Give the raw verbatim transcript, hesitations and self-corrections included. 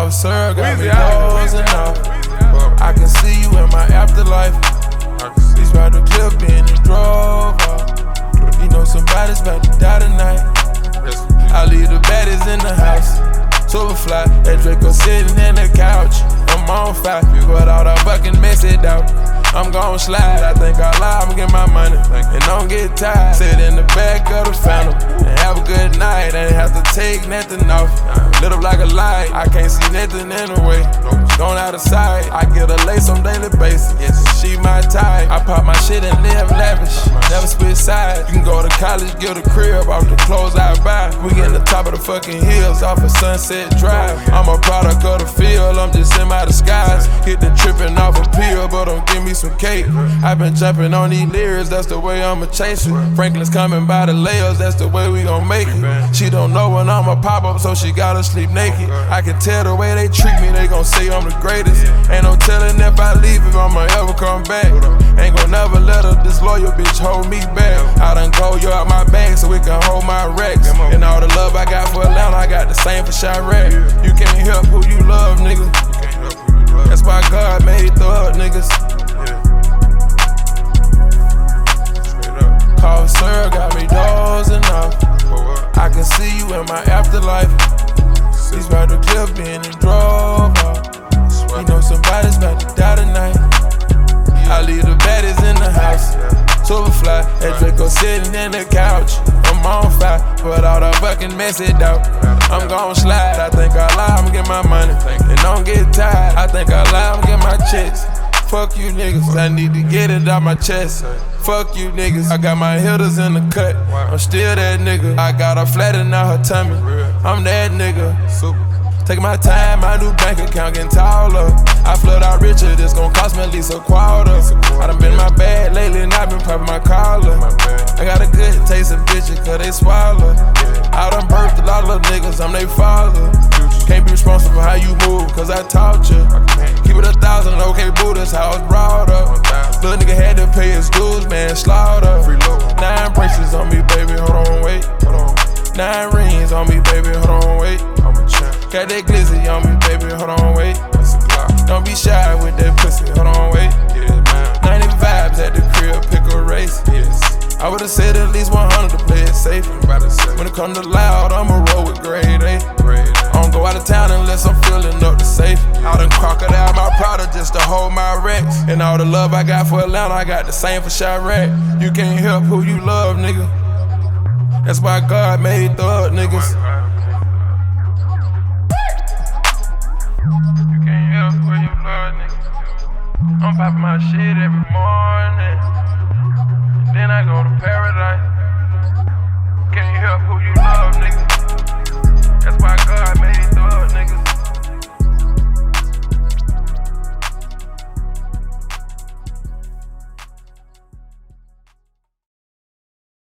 Call sir, got me dozing off. I can see you in my afterlife. He's right the clip in the drove off. You know somebody's about to die tonight. I leave the baddies in the house. Superfly, that Draco sitting in the couch. I'm on fire, but all the fucking mess it out. I'm gon' slide, I think I'll lie, I'ma get my money. And don't get tired, sit in the back of the Phantom and have a good night, ain't have to take nothing off. Lit up like a light, I can't see nothing in the way. Gone out of sight, I get a lace on daily basis. Yes, she my type, I pop my shit and live lavish. Never switch sides, you can go to college, get a crib off the clothes I buy. We get in the top of the fucking hills off of Sunset Drive. I'm a product of the field, I'm just in my disguise. Hit the tripping off a pill, but don't give me some cake. I've been jumping on these lyrics, that's the way I'ma chase it. Franklin's coming by the layers, that's the way we gon' make it. She don't know when I'ma pop up, so she gotta sleep naked. I can tell the way they treat me, they gon' say I'm the greatest. Ain't no telling if I leave, if I'ma ever come back. Ain't gon' never let a disloyal bitch hold me back. I done go you out my bag so we can hold my racks. And all the love I got for Atlanta, I got the same for Chirac. You can't help who you love, nigga. That's why God made thug niggas. Call sir, got me dozing off. I can see you in my afterlife. He's right the clip in and drove off. You know somebody's about to die tonight. I leave the baddies in the house. Superfly, that Draco sitting in the couch. I'm on fire, but all the fucking mess it out. I'm gon' slide, I think I'll lie, I'ma get my money. And don't get tired, I think I'll lie, I'ma get my checks. Fuck you niggas, I need to get it out my chest. Fuck you niggas, I got my hitters in the cut. I'm still that nigga, I got her flat and out her tummy. I'm that nigga. Take my time, my new bank account getting taller. I flood out richer, this gon' cost me at least a quarter. I done been my bad lately and I been popping my collar. I got a good taste of bitches cause they swallow. I done birthed a lot of little niggas, I'm they father. Can't be responsible for how you move cause I taught you. Keep it a thousand, okay boo, that's how it's brought up. Little nigga had to pay his dues, man, slaughter. Nine braces on me, baby, hold on, wait. Nine rings on me, baby, hold on, wait. Got that glizzy on me, baby, hold on, wait. Don't be shy with that pussy, hold on, wait. ninety vibes at the crib, pick a race. I would've said at least one hundred to play it safe. When it come to loud, I'ma roll with grade A. I don't go out of town unless I'm filling up the safe. I done crocodile my product just to hold my racks. And all the love I got for Atlanta, I got the same for Chirac. You can't help who you love, nigga. That's why God made thug niggas.